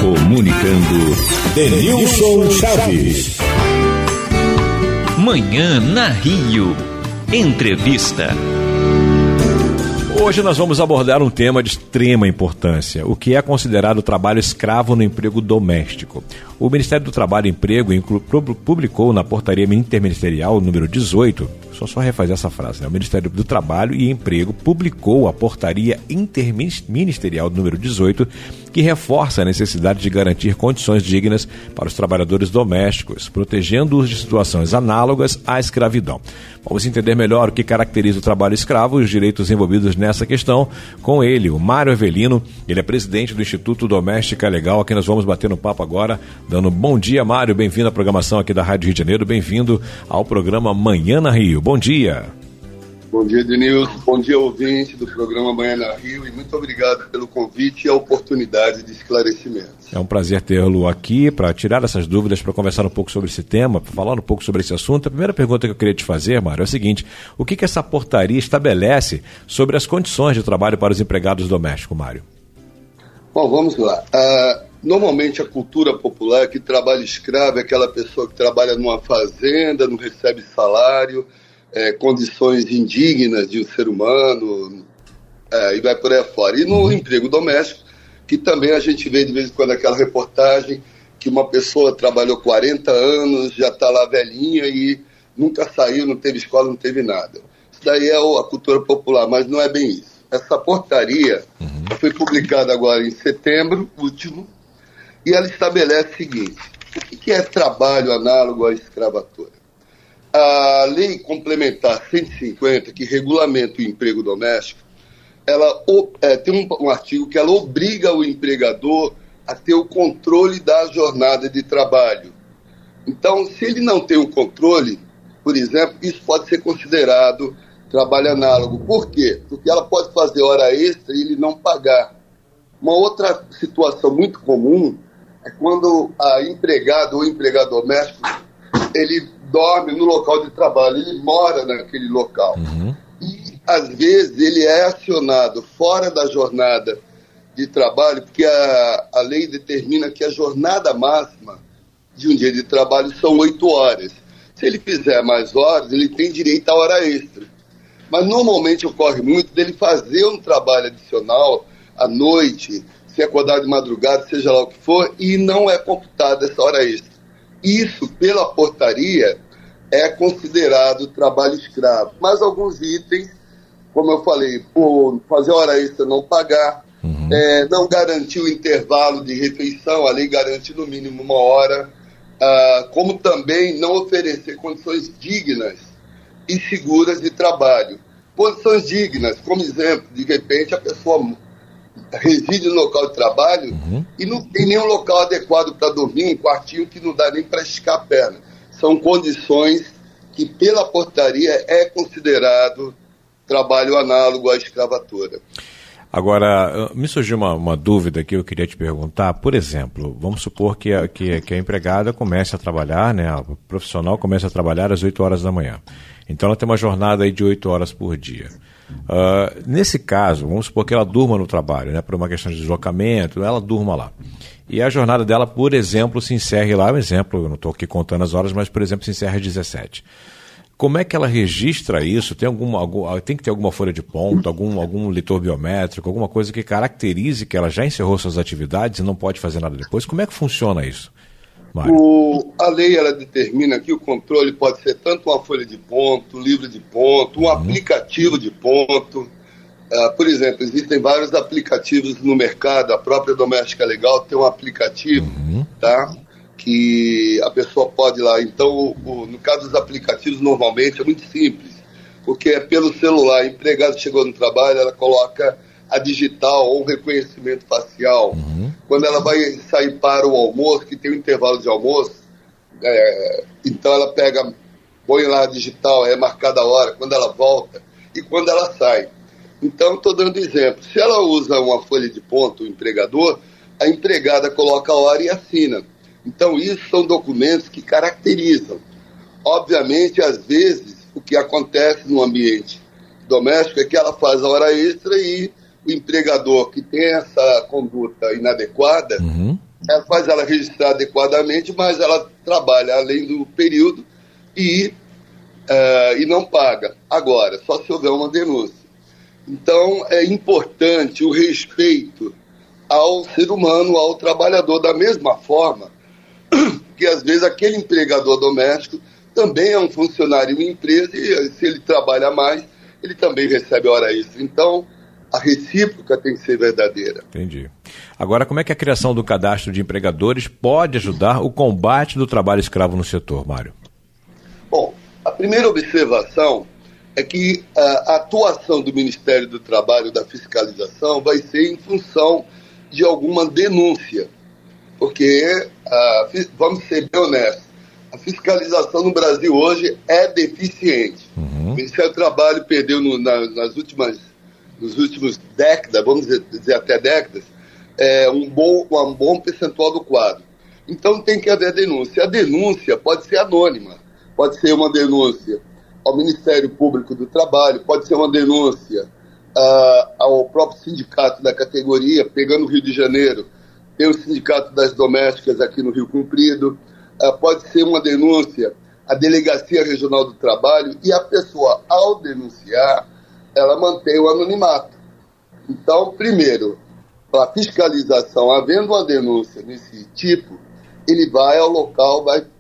Comunicando, Denilson Chaves. Manhã na Rio. Entrevista. Hoje nós vamos abordar um tema de extrema importância, o que é considerado trabalho escravo no emprego doméstico. O Ministério do Trabalho e Emprego publicou na portaria interministerial número 18, só refazer essa frase, né? O Ministério do Trabalho e Emprego publicou a portaria interministerial número 18, que reforça a necessidade de garantir condições dignas para os trabalhadores domésticos, protegendo-os de situações análogas à escravidão. Vamos entender melhor o que caracteriza o trabalho escravo e os direitos envolvidos nessa questão com ele, o Mário Avelino. Ele é presidente do Instituto Doméstica Legal, a quem nós vamos bater no papo agora, dando bom dia, Mário, bem-vindo à programação aqui da Rádio Rio de Janeiro, bem-vindo ao programa Manhã na Rio. Bom dia. Bom dia, Denilson. Bom dia, ouvinte do programa Manhã na Rio, e muito obrigado pelo convite e a oportunidade de esclarecimento. É um prazer tê-lo aqui para tirar essas dúvidas, para conversar um pouco sobre esse tema, para falar um pouco sobre esse assunto. A primeira pergunta que eu queria te fazer, Mário, é a seguinte: o que essa portaria estabelece sobre as condições de trabalho para os empregados domésticos, Mário? Bom, vamos lá. Normalmente a cultura popular é que trabalho escravo é aquela pessoa que trabalha numa fazenda, não recebe salário, condições indignas de um ser humano, e vai por aí fora. E no emprego doméstico, que também a gente vê de vez em quando aquela reportagem que uma pessoa trabalhou 40 anos, já está lá velhinha e nunca saiu, não teve escola, não teve nada. Isso daí é a cultura popular, mas não é bem isso. Essa portaria foi publicada agora em setembro último, e ela estabelece o seguinte: o que é trabalho análogo à escravatura? A Lei Complementar 150, que regulamenta o emprego doméstico, ela tem um artigo que ela obriga o empregador a ter o controle da jornada de trabalho. Então, se ele não tem o controle, por exemplo, isso pode ser considerado trabalho análogo. Por quê? Porque ela pode fazer hora extra e ele não pagar. Uma outra situação muito comum é quando a empregada ou empregado doméstico, ele dorme no local de trabalho, ele mora naquele local. E, às vezes, ele é acionado fora da jornada de trabalho, porque a lei determina que a jornada máxima de um dia de trabalho são 8 horas. Se ele fizer mais horas, ele tem direito à hora extra. Mas, normalmente, ocorre muito dele fazer um trabalho adicional à noite, se acordar de madrugada, seja lá o que for, e não é computada essa hora extra. Isso, pela portaria, é considerado trabalho escravo. Mas alguns itens, como eu falei, por fazer hora extra não pagar, não garantir o intervalo de refeição, a lei garante no mínimo 1 hora, como também não oferecer condições dignas e seguras de trabalho. Condições dignas, como exemplo, de repente a pessoa reside no local de trabalho e não tem nenhum local adequado para dormir, um quartinho que não dá nem para esticar a perna. São condições que, pela portaria, é considerado trabalho análogo à escravatura. Agora, me surgiu uma dúvida que eu queria te perguntar. Por exemplo, vamos supor que a empregada comece a trabalhar, né, a profissional comece a trabalhar às 8 horas da manhã. Então ela tem uma jornada aí de 8 horas por dia. Nesse caso, vamos supor que ela durma no trabalho, né, por uma questão de deslocamento, ela durma lá. E a jornada dela, por exemplo, se encerre lá, um exemplo, eu não estou aqui contando as horas, mas, por exemplo, se encerra às 17. Como é que ela registra isso? Tem que ter alguma folha de ponto, algum leitor biométrico, alguma coisa que caracterize que ela já encerrou suas atividades e não pode fazer nada depois? Como é que funciona isso, Mário? A lei ela determina que o controle pode ser tanto uma folha de ponto, um livro de ponto, um aplicativo de ponto. Por exemplo, existem vários aplicativos no mercado. A própria Doméstica Legal tem um aplicativo, tá? Que a pessoa pode ir lá. Então, no caso dos aplicativos, normalmente é muito simples, porque é pelo celular. A empregada chegou no trabalho, ela coloca a digital ou o reconhecimento facial. Quando ela vai sair para o almoço, que tem um intervalo de almoço, então ela põe lá a digital, é marcada a hora, quando ela volta e quando ela sai. Então, estou dando exemplo. Se ela usa uma folha de ponto, o empregador, a empregada coloca a hora e assina. Então, isso são documentos que caracterizam. Obviamente, às vezes, o que acontece no ambiente doméstico é que ela faz a hora extra e o empregador que tem essa conduta inadequada, faz ela registrar adequadamente, mas ela trabalha além do período e não paga. Agora, só se houver uma denúncia. Então, é importante o respeito ao ser humano, ao trabalhador, da mesma forma que, às vezes, aquele empregador doméstico também é um funcionário em uma empresa e, se ele trabalha mais, ele também recebe hora extra. Então, a recíproca tem que ser verdadeira. Entendi. Agora, como é que a criação do cadastro de empregadores pode ajudar o combate do trabalho escravo no setor, Mário? Bom, a primeira observação é que a atuação do Ministério do Trabalho, da fiscalização, vai ser em função de alguma denúncia. Porque, vamos ser bem honestos, a fiscalização no Brasil hoje é deficiente. O Ministério do Trabalho perdeu nas últimas décadas, vamos dizer até décadas, um bom percentual do quadro. Então tem que haver denúncia. A denúncia pode ser anônima, pode ser uma denúncia ao Ministério Público do Trabalho, pode ser uma denúncia ao próprio sindicato da categoria. Pegando o Rio de Janeiro, tem o Sindicato das Domésticas aqui no Rio Comprido, pode ser uma denúncia à Delegacia Regional do Trabalho, e a pessoa, ao denunciar, ela mantém o anonimato. Então, primeiro, a fiscalização, havendo uma denúncia nesse tipo, ele vai ao local,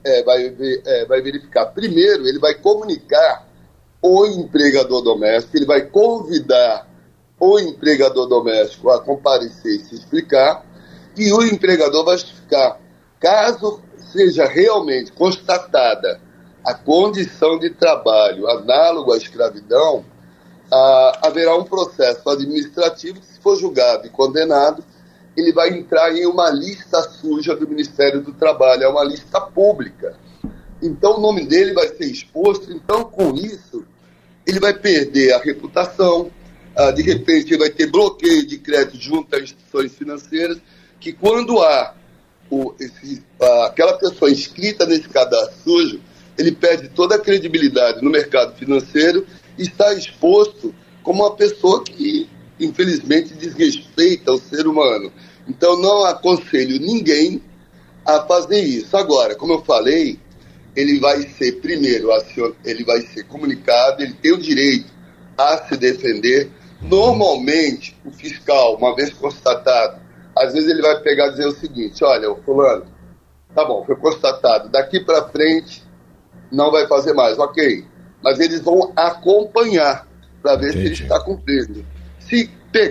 vai verificar. Primeiro, ele vai comunicar o empregador doméstico, ele vai convidar o empregador doméstico a comparecer e se explicar, e o empregador vai justificar. Caso seja realmente constatada a condição de trabalho análogo à escravidão, haverá um processo administrativo que, se for julgado e condenado, ele vai entrar em uma lista suja do Ministério do Trabalho, é uma lista pública. Então o nome dele vai ser exposto. Então, com isso, ele vai perder a reputação, de repente ele vai ter bloqueio de crédito junto às instituições financeiras, que quando há aquela pessoa inscrita nesse cadastro sujo, ele perde toda a credibilidade no mercado financeiro e está exposto como uma pessoa que, infelizmente, desrespeita o ser humano. Então, não aconselho ninguém a fazer isso. Agora, como eu falei, ele vai ser, primeiro, ele vai ser comunicado, ele tem o direito a se defender. Normalmente, o fiscal, uma vez constatado, às vezes ele vai pegar e dizer o seguinte: olha, o fulano, tá bom, foi constatado, daqui para frente não vai fazer mais, ok. Mas eles vão acompanhar para ver se ele está cumprindo. Se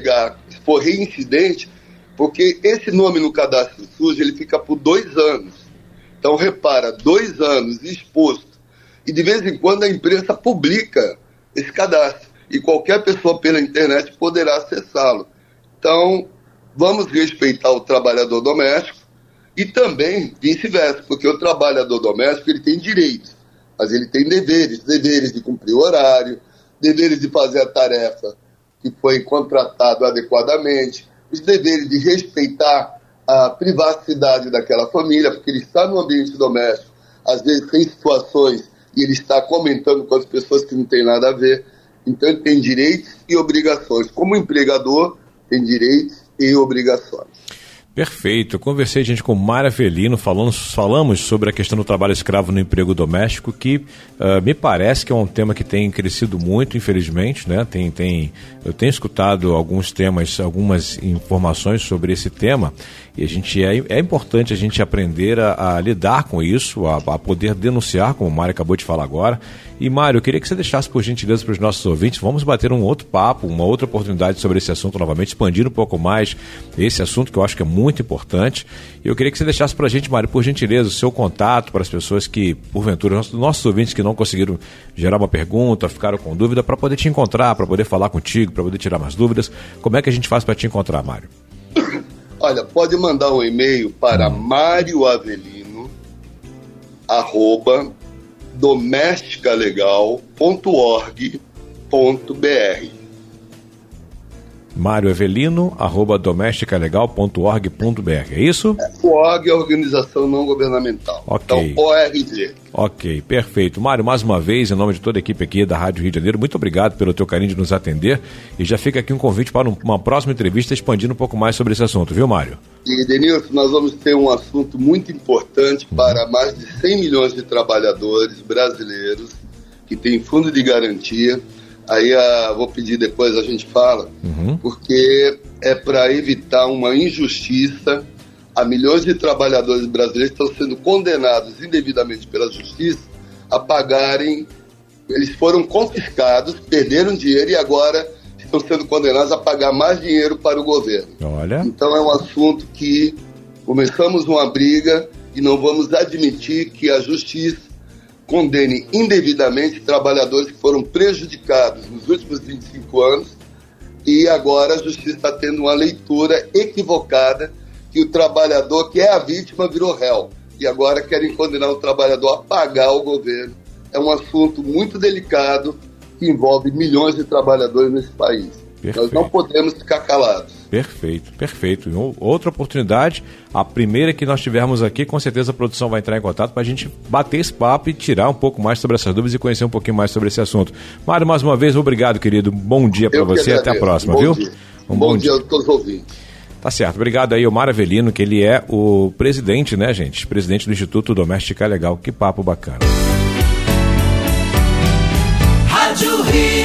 for reincidente, porque esse nome no cadastro sujo, ele fica por 2 anos. Então, repara, 2 anos exposto. E de vez em quando a imprensa publica esse cadastro. E qualquer pessoa pela internet poderá acessá-lo. Então, vamos respeitar o trabalhador doméstico e também vice-versa, porque o trabalhador doméstico, ele tem direitos, mas ele tem deveres de cumprir o horário, deveres de fazer a tarefa que foi contratado adequadamente, os deveres de respeitar a privacidade daquela família, porque ele está no ambiente doméstico, às vezes tem situações e ele está comentando com as pessoas que não tem nada a ver. Então ele tem direitos e obrigações. Como empregador, tem direitos e obrigações. Perfeito. Eu conversei, gente, com Mário Avelino, falamos sobre a questão do trabalho escravo no emprego doméstico, que me parece que é um tema que tem crescido muito, infelizmente, né? Eu tenho escutado alguns temas, algumas informações sobre esse tema, e é importante a gente aprender a lidar com isso, a poder denunciar, como o Mário acabou de falar agora. E, Mário, eu queria que você deixasse, por gentileza, para os nossos ouvintes, vamos bater um outro papo, uma outra oportunidade sobre esse assunto novamente, expandir um pouco mais esse assunto, que eu acho que é muito importante. E eu queria que você deixasse para a gente, Mário, por gentileza, o seu contato para as pessoas que, porventura, nossos ouvintes que não conseguiram gerar uma pergunta, ficaram com dúvida, para poder te encontrar, para poder falar contigo, para poder tirar mais dúvidas. Como é que a gente faz para te encontrar, Mário? Olha, pode mandar um e-mail para marioavelino@domesticalegal.org.br. marioavelino@domesticalegal.org.br, é isso? O ORG é a organização não governamental. Ok. Então, ORG. Ok, perfeito. Mário, mais uma vez, em nome de toda a equipe aqui da Rádio Rio de Janeiro, muito obrigado pelo teu carinho de nos atender, e já fica aqui um convite para uma próxima entrevista expandindo um pouco mais sobre esse assunto, viu, Mário? E, Denilson, nós vamos ter um assunto muito importante para mais de 100 milhões de trabalhadores brasileiros que têm fundo de garantia. Aí vou pedir depois a gente fala, porque é para evitar uma injustiça. Há milhões de trabalhadores brasileiros que estão sendo condenados indevidamente pela justiça a pagarem. Eles foram confiscados, perderam dinheiro e agora estão sendo condenados a pagar mais dinheiro para o governo. Olha. Então é um assunto que começamos uma briga e não vamos admitir que a justiça condene indevidamente trabalhadores que foram prejudicados nos últimos 25 anos e agora a justiça está tendo uma leitura equivocada que o trabalhador que é a vítima virou réu e agora querem condenar o trabalhador a pagar ao governo. É um assunto muito delicado que envolve milhões de trabalhadores nesse país. Perfeito. Nós não podemos ficar calados. Perfeito. Outra oportunidade, a primeira que nós tivermos aqui, com certeza a produção vai entrar em contato para a gente bater esse papo e tirar um pouco mais sobre essas dúvidas e conhecer um pouquinho mais sobre esse assunto. Mário, mais uma vez, obrigado, querido. Bom dia para você e até a próxima, viu? Dia. Bom dia a todos os ouvintes. Tá certo. Obrigado aí ao Mário Avelino, que ele é o presidente, né, gente? Presidente do Instituto Doméstica Legal. Que papo bacana. Rádio Rio.